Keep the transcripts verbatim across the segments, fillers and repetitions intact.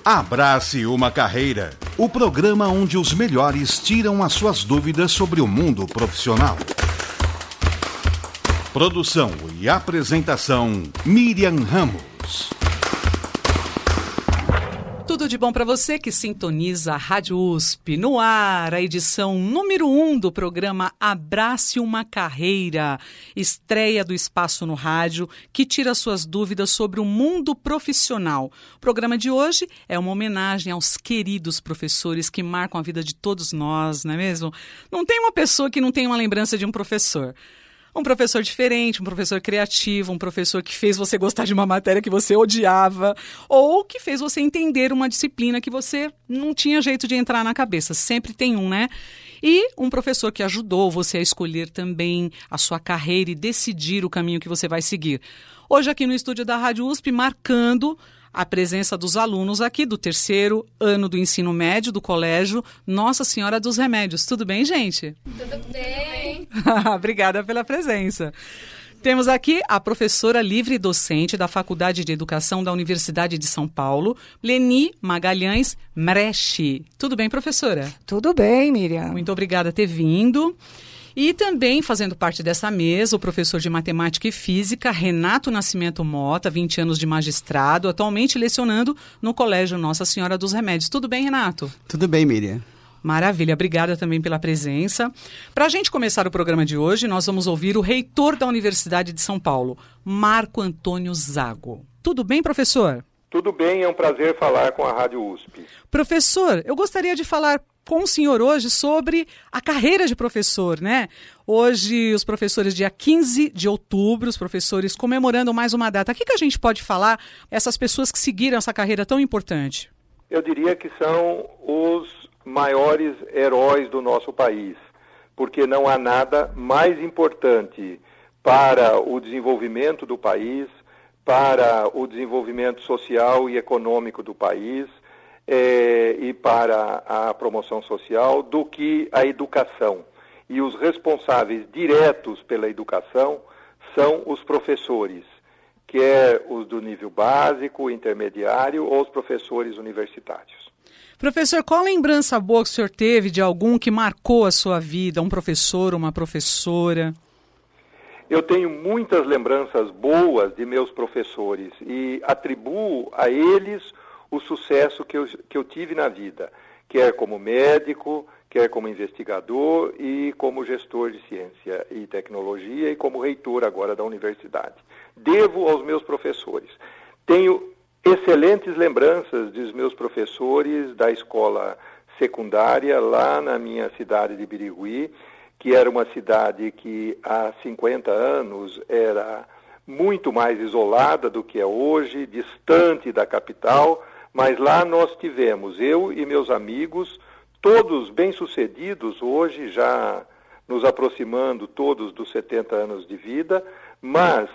Abrace uma Carreira, o programa onde os melhores tiram as suas dúvidas sobre o mundo profissional. Produção e apresentação, Miriam Ramos. Tudo de bom para você que sintoniza a Rádio U S P. No ar, a edição número um do programa Abrace uma Carreira, estreia do Espaço no Rádio, que tira suas dúvidas sobre o mundo profissional. O programa de hoje é uma homenagem aos queridos professores que marcam a vida de todos nós, não é mesmo? Não tem uma pessoa que não tenha uma lembrança de um professor. Um professor diferente, um professor criativo, um professor que fez você gostar de uma matéria que você odiava ou que fez você entender uma disciplina que você não tinha jeito de entrar na cabeça. Sempre tem um, né? E um professor que ajudou você a escolher também a sua carreira e decidir o caminho que você vai seguir. Hoje aqui no estúdio da Rádio U S P, marcando a presença dos alunos aqui do terceiro ano do ensino médio do colégio Nossa Senhora dos Remédios. Tudo bem, gente? Tudo bem. Obrigada pela presença. Temos aqui a professora livre e docente da Faculdade de Educação da Universidade de São Paulo, Leni Magalhães Mreche. Tudo bem, professora? Tudo bem, Miriam. Muito obrigada por ter vindo. E também, fazendo parte dessa mesa, o professor de Matemática e Física, Renato Nascimento Mota, vinte anos de magistrado, atualmente lecionando no Colégio Nossa Senhora dos Remédios. Tudo bem, Renato? Tudo bem, Miriam. Maravilha, obrigada também pela presença. Para a gente começar o programa de hoje, nós vamos ouvir o reitor da Universidade de São Paulo, Marco Antônio Zago. Tudo bem, professor? Tudo bem, é um prazer falar com a Rádio U S P. Professor, eu gostaria de falar com o senhor hoje sobre a carreira de professor, né? Hoje, os professores, dia quinze de outubro, os professores comemorando mais uma data. O que, que a gente pode falar, essas pessoas que seguiram essa carreira tão importante? Eu diria que são os maiores heróis do nosso país, porque não há nada mais importante para o desenvolvimento do país, para o desenvolvimento social e econômico do país, É, e para a promoção social do que a educação. E os responsáveis diretos pela educação são os professores, quer os do nível básico, intermediário ou os professores universitários. Professor, qual lembrança boa que o senhor teve de algum que marcou a sua vida, um professor, uma professora? Eu tenho muitas lembranças boas de meus professores e atribuo a eles o sucesso que eu, que eu tive na vida, quer como médico, quer como investigador e como gestor de ciência e tecnologia e como reitor agora da universidade. Devo aos meus professores. Tenho excelentes lembranças dos meus professores da escola secundária lá na minha cidade de Birigui, que era uma cidade que há cinquenta anos era muito mais isolada do que é hoje, distante da capital. Mas lá nós tivemos, eu e meus amigos, todos bem-sucedidos, hoje já nos aproximando todos dos setenta anos de vida, mas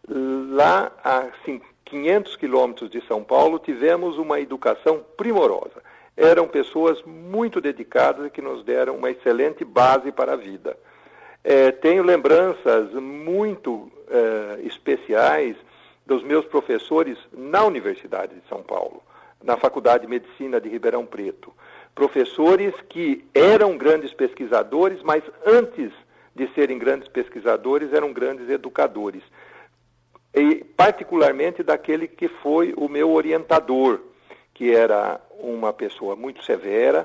lá a quinhentos quilômetros de São Paulo tivemos uma educação primorosa. Eram pessoas muito dedicadas que nos deram uma excelente base para a vida. É, tenho lembranças muito é, especiais dos meus professores na Universidade de São Paulo, na Faculdade de Medicina de Ribeirão Preto. Professores que eram grandes pesquisadores, mas antes de serem grandes pesquisadores, eram grandes educadores. E particularmente daquele que foi o meu orientador, que era uma pessoa muito severa,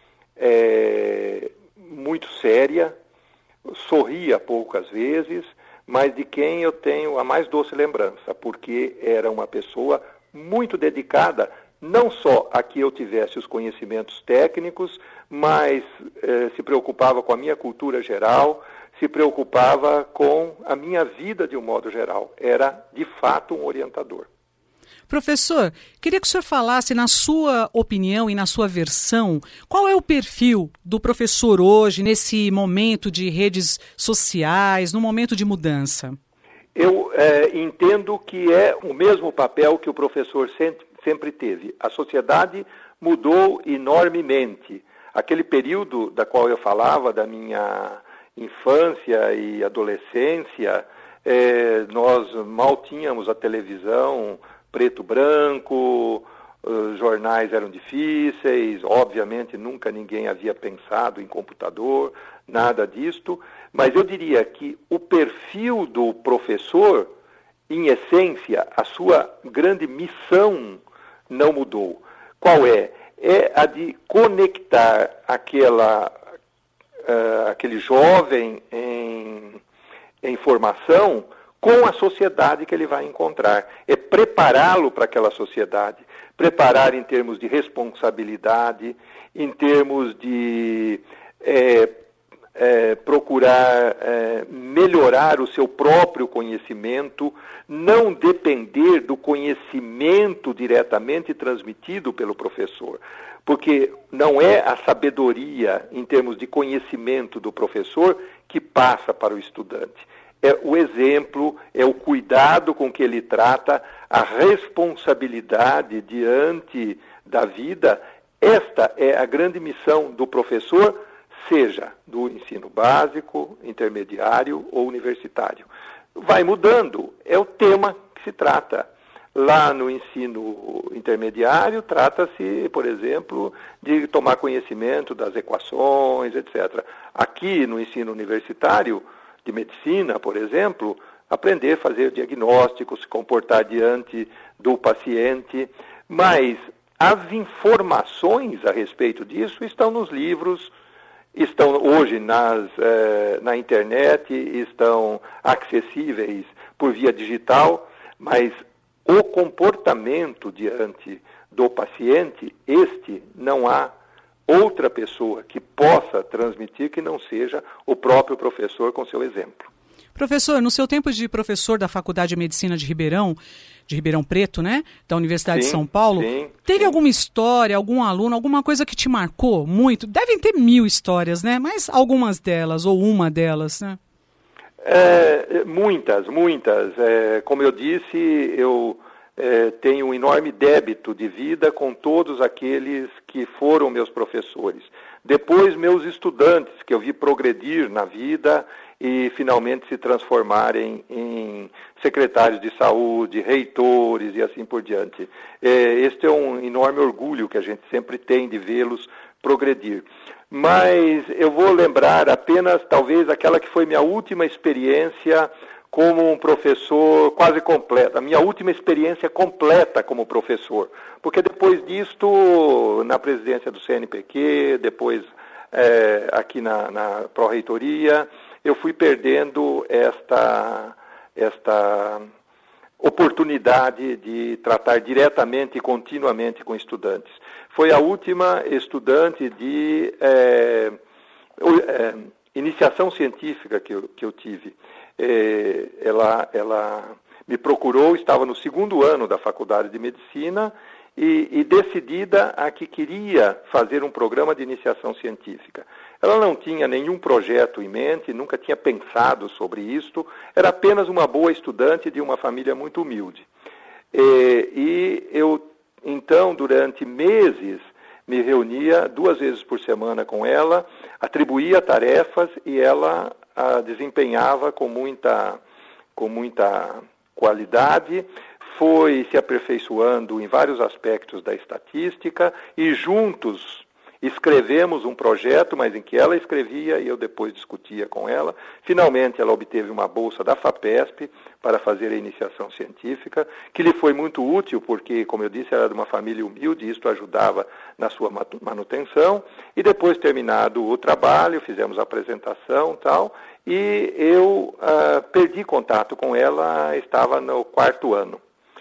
é, muito séria, sorria poucas vezes, mas de quem eu tenho a mais doce lembrança, porque era uma pessoa muito dedicada não só a que eu tivesse os conhecimentos técnicos, mas eh, se preocupava com a minha cultura geral, se preocupava com a minha vida de um modo geral. Era, de fato, um orientador. Professor, queria que o senhor falasse, na sua opinião e na sua versão, qual é o perfil do professor hoje, nesse momento de redes sociais, no momento de mudança? Eu eh, entendo que é o mesmo papel que o professor sempre sempre teve. A sociedade mudou enormemente. Aquele período da qual eu falava, da minha infância e adolescência, eh, nós mal tínhamos a televisão preto-branco, os jornais eram difíceis, obviamente nunca ninguém havia pensado em computador, nada disto, mas eu diria que o perfil do professor, em essência, a sua grande missão não mudou. Qual é? É a de conectar aquela, uh, aquele jovem em, em formação com a sociedade que ele vai encontrar. É prepará-lo para aquela sociedade. Preparar em termos de responsabilidade, em termos de é, é, procurar é, melhorar o seu próprio conhecimento, não depender do conhecimento diretamente transmitido pelo professor. Porque não é a sabedoria em termos de conhecimento do professor que passa para o estudante. É o exemplo, é o cuidado com que ele trata, a responsabilidade diante da vida. Esta é a grande missão do professor, seja do ensino básico, intermediário ou universitário. Vai mudando, é o tema que se trata. Lá no ensino intermediário, trata-se, por exemplo, de tomar conhecimento das equações, etcétera. Aqui no ensino universitário, de medicina, por exemplo, aprender a fazer diagnósticos, se comportar diante do paciente, mas as informações a respeito disso estão nos livros, estão hoje nas, eh, na internet, estão acessíveis por via digital, mas o comportamento diante do paciente, este não há outra pessoa que possa transmitir que não seja o próprio professor com seu exemplo. Professor, no seu tempo de professor da Faculdade de Medicina de Ribeirão, de Ribeirão Preto, né, da Universidade sim, de São Paulo, sim, teve sim. alguma história, algum aluno, alguma coisa que te marcou muito? Devem ter mil histórias, né, mas algumas delas, ou uma delas, né? É, muitas, muitas. É, como eu disse, eu é, tenho um enorme débito de vida com todos aqueles que foram meus professores. Depois, meus estudantes, que eu vi progredir na vida e finalmente se transformarem em secretários de saúde, reitores e assim por diante. É, este é um enorme orgulho que a gente sempre tem de vê-los progredir. Mas eu vou lembrar apenas, talvez, aquela que foi minha última experiência como um professor quase completa, a minha última experiência completa como professor. Porque depois disto, na presidência do C N P Q, depois é, aqui na, na Pró-Reitoria, eu fui perdendo esta, esta oportunidade de tratar diretamente e continuamente com estudantes. Foi a última estudante de é, é, iniciação científica que eu, que eu tive. É, ela, ela me procurou, estava no segundo ano da Faculdade de Medicina e, e decidida a que queria fazer um programa de iniciação científica. Ela não tinha nenhum projeto em mente, nunca tinha pensado sobre isto, era apenas uma boa estudante de uma família muito humilde. É, e eu, então, durante meses, me reunia duas vezes por semana com ela, atribuía tarefas e ela a desempenhava com muita, com muita qualidade, foi se aperfeiçoando em vários aspectos da estatística e juntos escrevemos um projeto, mas em que ela escrevia e eu depois discutia com ela. Finalmente ela obteve uma bolsa da FAPESP para fazer a iniciação científica, que lhe foi muito útil porque, como eu disse, era de uma família humilde e isto ajudava na sua manutenção. E depois, terminado o trabalho, fizemos a apresentação e tal, e eu uh, perdi contato com ela, estava no quarto ano.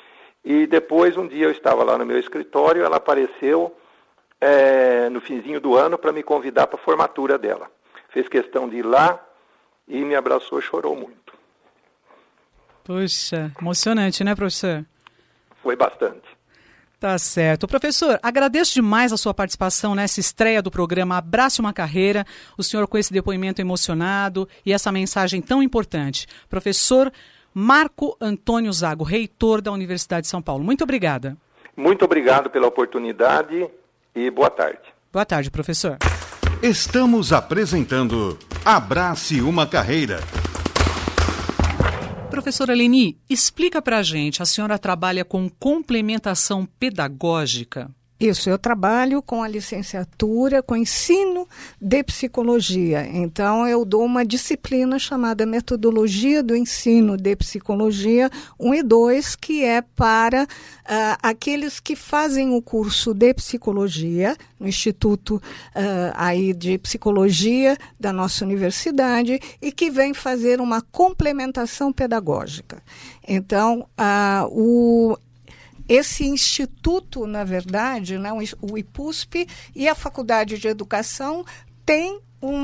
E depois, um dia eu estava lá no meu escritório, ela apareceu É, no finzinho do ano para me convidar para a formatura dela. Fez questão de ir lá e me abraçou e chorou muito. Puxa, emocionante, né, professor? Foi bastante. Tá certo. Professor, agradeço demais a sua participação nessa estreia do programa Abrace uma Carreira, o senhor com esse depoimento emocionado e essa mensagem tão importante. Professor Marco Antônio Zago, reitor da Universidade de São Paulo. Muito obrigada. Muito obrigado pela oportunidade. E boa tarde. Boa tarde, professor. Estamos apresentando Abrace uma Carreira. Professora Leni, explica para a gente, a senhora trabalha com complementação pedagógica? Isso, eu trabalho com a licenciatura, com ensino de psicologia. Então, eu dou uma disciplina chamada Metodologia do Ensino de Psicologia um e dois, que é para uh, aqueles que fazem o curso de psicologia no Instituto uh, aí de Psicologia da nossa universidade e que vem fazer uma complementação pedagógica. Então, uh, o Esse instituto, na verdade, né, o I P U S P e a Faculdade de Educação têm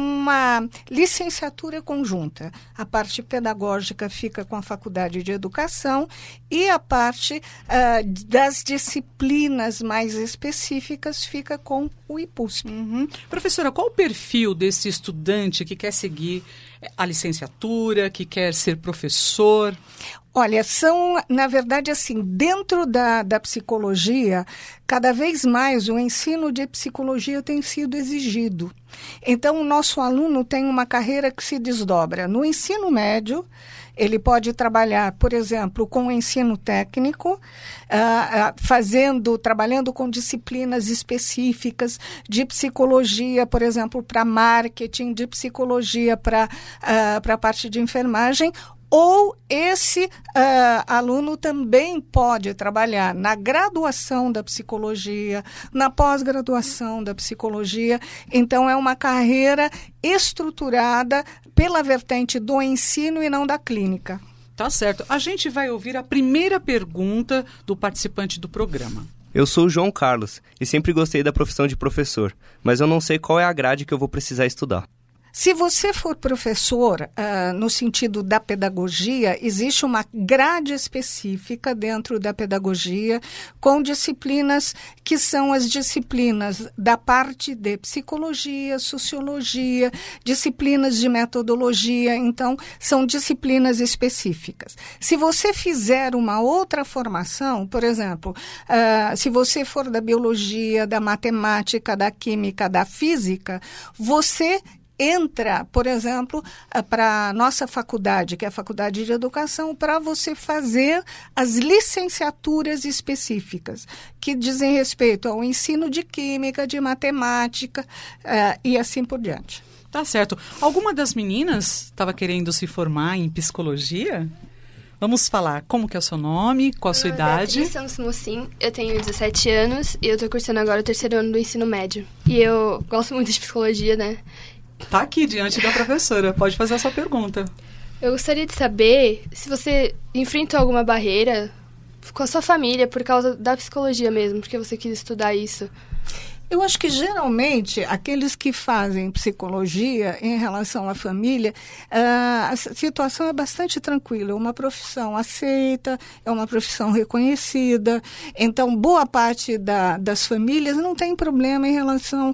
uma licenciatura conjunta. A parte pedagógica fica com a Faculdade de Educação e a parte uh, das disciplinas mais específicas fica com o I P U S P. Uhum. Professora, qual o perfil desse estudante que quer seguir a licenciatura, que quer ser professor? Olha, são, na verdade, assim, dentro da, da psicologia, cada vez mais o ensino de psicologia tem sido exigido. Então, o nosso aluno tem uma carreira que se desdobra. No ensino médio, ele pode trabalhar, por exemplo, com o ensino técnico, uh, uh, fazendo, trabalhando com disciplinas específicas de psicologia, por exemplo, para marketing, de psicologia para uh, para a parte de enfermagem. Ou esse uh, aluno também pode trabalhar na graduação da psicologia, na pós-graduação da psicologia. Então, é uma carreira estruturada pela vertente do ensino e não da clínica. Tá certo. A gente vai ouvir a primeira pergunta do participante do programa. Eu sou o João Carlos e sempre gostei da profissão de professor, mas eu não sei qual é a grade que eu vou precisar estudar. Se você for professor, uh, no sentido da pedagogia, existe uma grade específica dentro da pedagogia com disciplinas que são as disciplinas da parte de psicologia, sociologia, disciplinas de metodologia. Então, são disciplinas específicas. Se você fizer uma outra formação, por exemplo, uh, se você for da biologia, da matemática, da química, da física, você entra, por exemplo, para a nossa faculdade, que é a Faculdade de Educação, para você fazer as licenciaturas específicas, que dizem respeito ao ensino de química, de matemática uh, e assim por diante. Tá certo. Alguma das meninas estava querendo se formar em psicologia? Vamos falar como que é o seu nome, qual a sua idade? Eu sou Beatriz Mocin, eu tenho dezessete anos e eu estou cursando agora o terceiro ano do ensino médio. E eu gosto muito de psicologia, né? Tá aqui diante da professora, pode fazer a sua pergunta. Eu gostaria de saber se você enfrentou alguma barreira com a sua família por causa da psicologia mesmo, porque você quis estudar isso. Eu acho que, geralmente, aqueles que fazem psicologia em relação à família, uh, a situação é bastante tranquila. É uma profissão aceita, é uma profissão reconhecida. Então, boa parte da, das famílias não tem problema em relação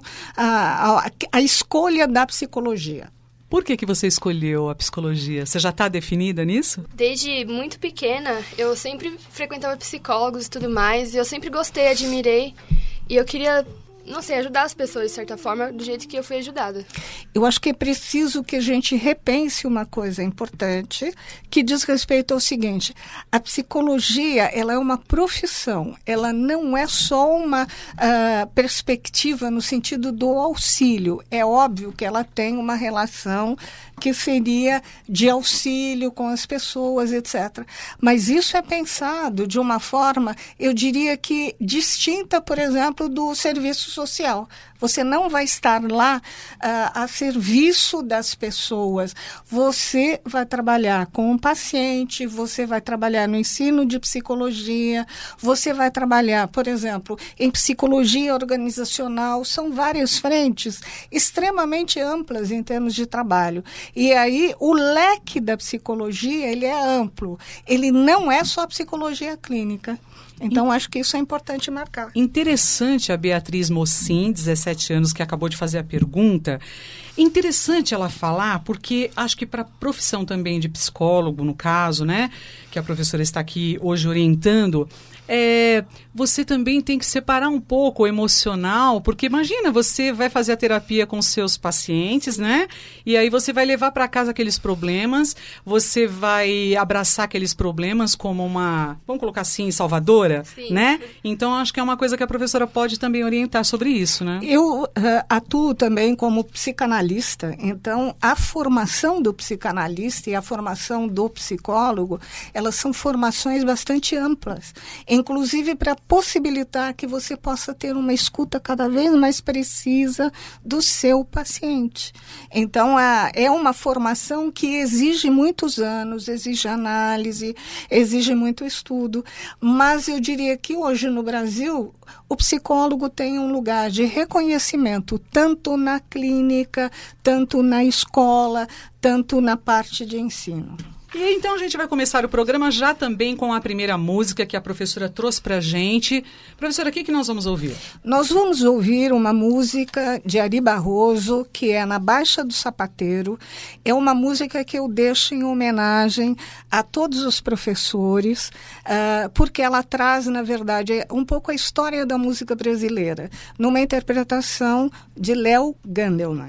à escolha da psicologia. Por que que você escolheu a psicologia? Você já está definida nisso? Desde muito pequena, eu sempre frequentava psicólogos e tudo mais, e eu sempre gostei, admirei, e eu queria... não sei, ajudar as pessoas, de certa forma, do jeito que eu fui ajudada. Eu acho que é preciso que a gente repense uma coisa importante, que diz respeito ao seguinte: a psicologia, ela é uma profissão, ela não é só uma uh, perspectiva no sentido do auxílio. É óbvio que ela tem uma relação que seria de auxílio com as pessoas, etcétera. Mas isso é pensado de uma forma, eu diria que distinta, por exemplo, do serviço social. Você não vai estar lá uh, a serviço das pessoas. Você vai trabalhar com um paciente, você vai trabalhar no ensino de psicologia, você vai trabalhar, por exemplo, em psicologia organizacional. São várias frentes extremamente amplas em termos de trabalho. E aí o leque da psicologia, ele é amplo. Ele não é só psicologia clínica. Então, acho que isso é importante marcar. Interessante a Beatriz Mocin, dezessete anos, que acabou de fazer a pergunta. Interessante ela falar, porque acho que para a profissão também de psicólogo, no caso, né, que a professora está aqui hoje orientando, é, você também tem que separar um pouco o emocional, porque imagina, você vai fazer a terapia com seus pacientes, né? E aí você vai levar para casa aqueles problemas, você vai abraçar aqueles problemas como uma, vamos colocar assim, salvadora, Sim. né? Então, acho que é uma coisa que a professora pode também orientar sobre isso, né? Eu uh, atuo também como psicanalista, então a formação do psicanalista e a formação do psicólogo, elas são formações bastante amplas, inclusive para possibilitar que você possa ter uma escuta cada vez mais precisa do seu paciente. Então, a, é uma formação que exige muitos anos, exige análise, exige muito estudo, mas eu diria que hoje no Brasil, o psicólogo tem um lugar de reconhecimento tanto na clínica, tanto na escola, tanto na parte de ensino. E então a gente vai começar o programa já também com a primeira música que a professora trouxe para a gente. Professora, o que, que nós vamos ouvir? Nós vamos ouvir uma música de Ari Barroso, que é Na Baixa do Sapateiro. É uma música que eu deixo em homenagem a todos os professores, uh, porque ela traz, na verdade, um pouco a história da música brasileira, numa interpretação de Léo Gandelman.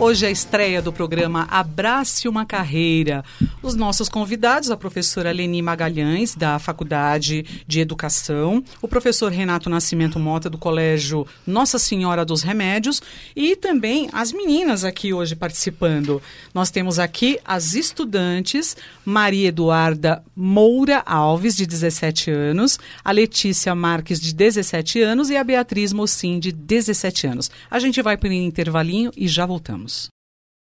Hoje é a estreia do programa Abrace uma Carreira. Os nossos convidados, a professora Leni Magalhães, da Faculdade de Educação, o professor Renato Nascimento Mota, do Colégio Nossa Senhora dos Remédios, e também as meninas aqui hoje participando. Nós temos aqui as estudantes Maria Eduarda Moura Alves, de dezessete anos, a Letícia Marques, de dezessete anos, e a Beatriz Mocim, de dezessete anos. A gente vai para um intervalinho e já voltamos.